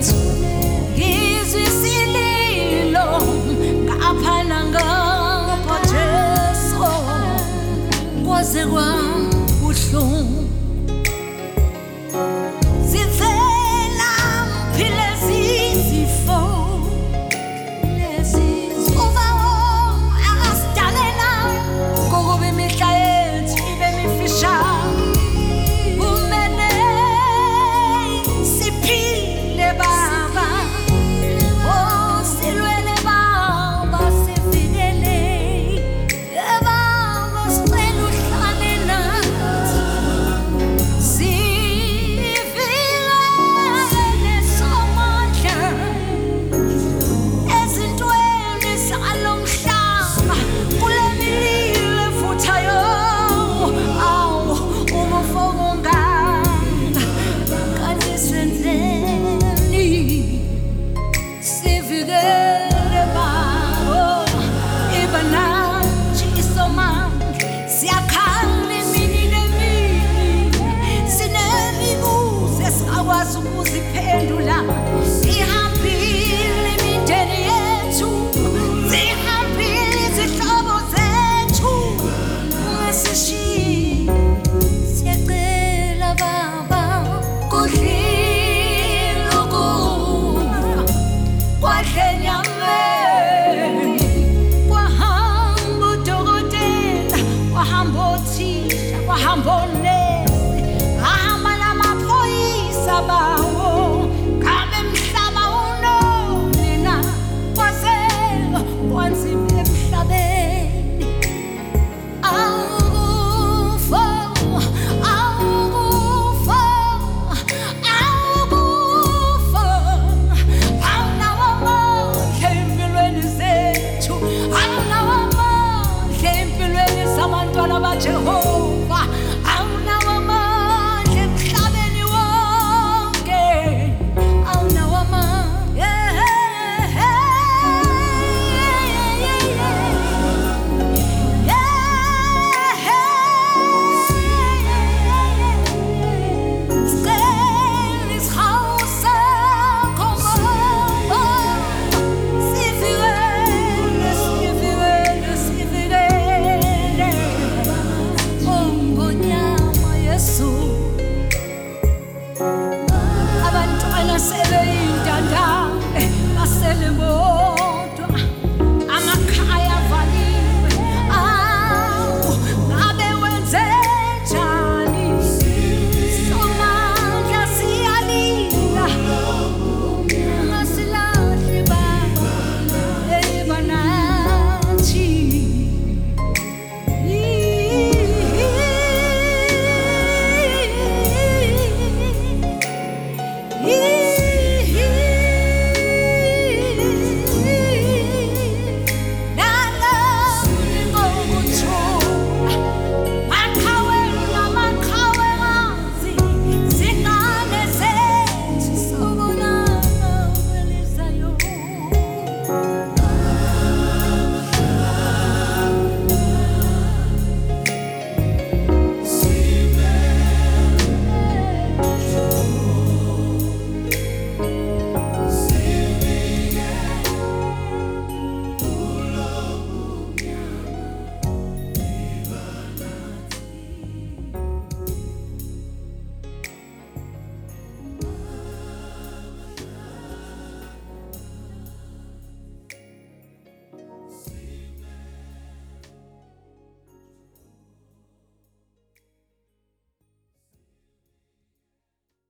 lethu ngizwe isililo ngapha nangapha Jesu kwaze kwabuhlungu zivela mphile zizifo ukuziphendula ihambile imindeni yethu zihambile izihlobo zethu ungasishiyi siyacela baba kudlile ukufa kwadle enyameni kwahamba udokotela kwahamba othisha kwahamba onesi ahamba namaphoyisa bawo kame mhlaba unonina kwazelo kwanzima emhlabeni awukufa awukufa awukufa awunawo amandla empilweni zethu awunawo amandla empilweni zabantwana baJehova awunawo amandla emhlabeni wonke awunawo amandla abantwana sebeyintandane basele